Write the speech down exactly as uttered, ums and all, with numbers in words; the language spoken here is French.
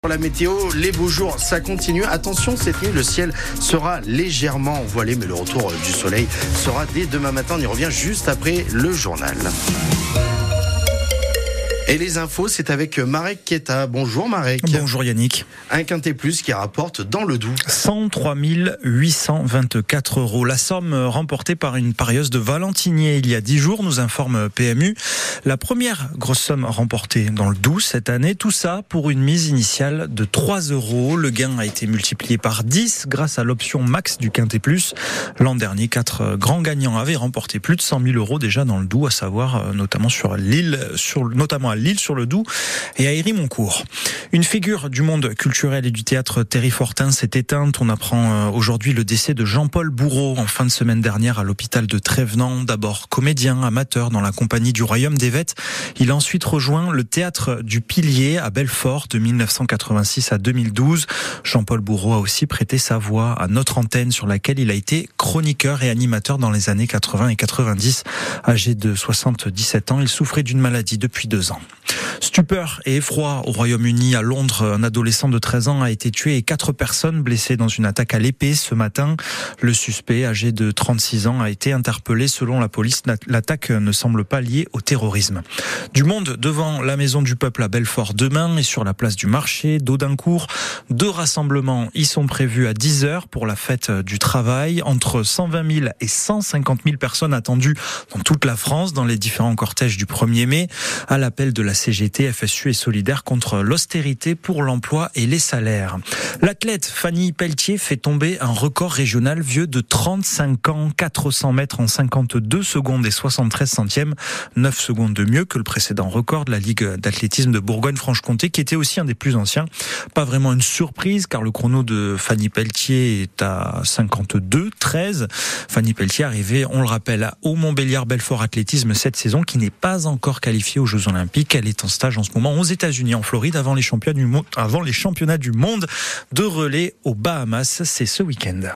Pour la météo, les beaux jours, ça continue. Attention, cette nuit, le ciel sera légèrement voilé, mais le retour du soleil sera dès demain matin. On y revient juste après le journal. Et les infos, c'est avec Marek Keta. Bonjour Marek. Bonjour Yannick. Un quintet plus qui rapporte dans le Doubs cent trois mille huit cent vingt-quatre euros. La somme remportée par une parieuse de Valentinier il y a dix jours, nous informe P M U. La première grosse somme remportée dans le Doubs cette année, tout ça pour une mise initiale de trois euros. Le gain a été multiplié par dix grâce à l'option max du quintet plus. L'an dernier, quatre grands gagnants avaient remporté plus de cent mille euros déjà dans le Doubs, à savoir notamment sur l'île, sur, notamment à Lille sur le Doubs et à Héry-Moncourt. Une figure du monde culturel et du théâtre, Terry Fortin, s'est éteinte. On apprend aujourd'hui le décès de Jean-Paul Bourreau en fin de semaine dernière à l'hôpital de Trévenans. D'abord comédien amateur dans la compagnie du Royaume des Vêtes. Il a ensuite rejoint le théâtre du Pilier à Belfort de mille neuf cent quatre-vingt-six à deux mille douze. Jean-Paul Bourreau a aussi prêté sa voix à notre antenne sur laquelle il a été chroniqueur et animateur dans les années quatre-vingts et quatre-vingt-dix. Âgé de soixante-dix-sept ans, il souffrait d'une maladie depuis deux ans. Stupeur et effroi au Royaume-Uni. À Londres, un adolescent de treize ans a été tué et quatre personnes blessées dans une attaque à l'épée ce matin. Le suspect, âgé de trente-six ans, a été interpellé. Selon la police, l'attaque ne semble pas liée au terrorisme. Du monde devant la Maison du Peuple à Belfort demain et sur la place du marché d'Audincourt. Deux rassemblements y sont prévus à dix heures pour la fête du travail. Entre cent vingt mille et cent cinquante mille personnes attendues dans toute la France dans les différents cortèges du premier mai. À l'appel de la C G T, F S U est solidaire contre l'austérité pour l'emploi et les salaires. L'athlète Fanny Pelletier fait tomber un record régional vieux de trente-cinq ans, quatre cents mètres en cinquante-deux secondes et soixante-treize centièmes, neuf secondes de mieux que le précédent record de la Ligue d'athlétisme de Bourgogne-Franche-Comté, qui était aussi un des plus anciens. Pas vraiment une surprise, car le chrono de Fanny Pelletier est à cinquante-deux treize. Fanny Pelletier arrivée, on le rappelle, au Montbéliard-Belfort Athlétisme cette saison, qui n'est pas encore qualifiée aux Jeux Olympiques. Elle est en stage en ce moment aux États-Unis, en Floride, avant les championnats du monde, avant les championnats du monde de relais aux Bahamas. C'est ce week-end.